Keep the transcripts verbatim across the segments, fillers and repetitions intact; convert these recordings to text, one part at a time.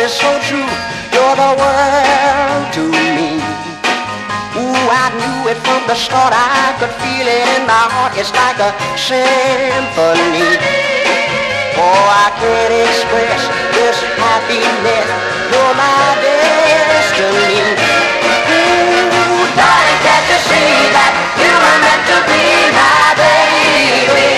is so true. You're the world to me. Ooh, I knew it from the start. I could feel it in my heart. It's like a symphony. Oh, I can't express this happiness. You're my destiny. Ooh, darling, can't you see that you were meant to be my baby?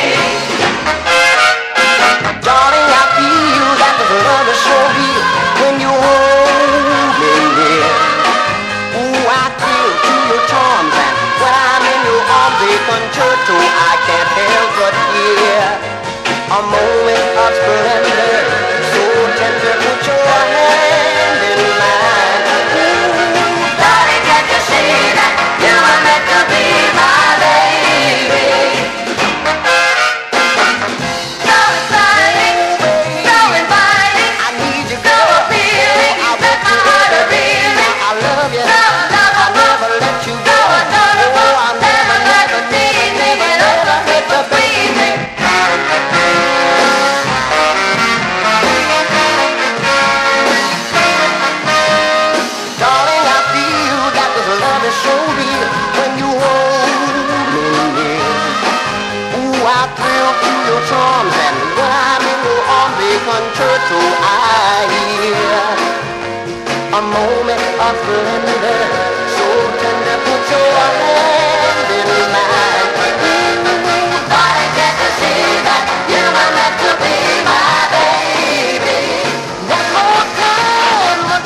Darling, I feel that the love is so real when you hold me near. Ooh, I thrill to your charms, and when I'm in your arms, they concerto, I can't help but hear a moment of splendor, so tender. Put your hand in mine. Ooh, darling, can't you see that you were meant to be my baby? So exciting, so inviting. I need you, girl. So appealing, you set my heart a-reeling. I love you. So lovable, I'll never let you go. So adorable, oh, I'll never, never, never need me. Never, never hit the breeze. So real when you hold me near. Ooh, I thrill to your charms, and when I'm in your arms, the concerto I hear a moment of splendor, so tender. Put your hand in mine.